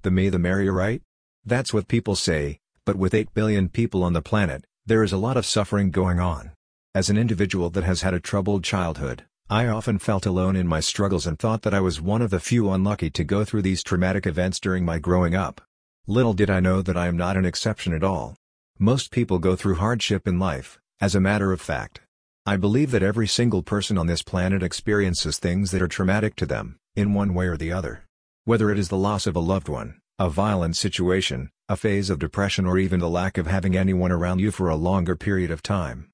The me the merrier, right? That's what people say, but with 8 billion people on the planet, there is a lot of suffering going on. As an individual that has had a troubled childhood, I often felt alone in my struggles and thought that I was one of the few unlucky to go through these traumatic events during my growing up. Little did I know that I am not an exception at all. Most people go through hardship in life, as a matter of fact. I believe that every single person on this planet experiences things that are traumatic to them, in one way or the other. Whether it is the loss of a loved one, a violent situation, a phase of depression, or even the lack of having anyone around you for a longer period of time.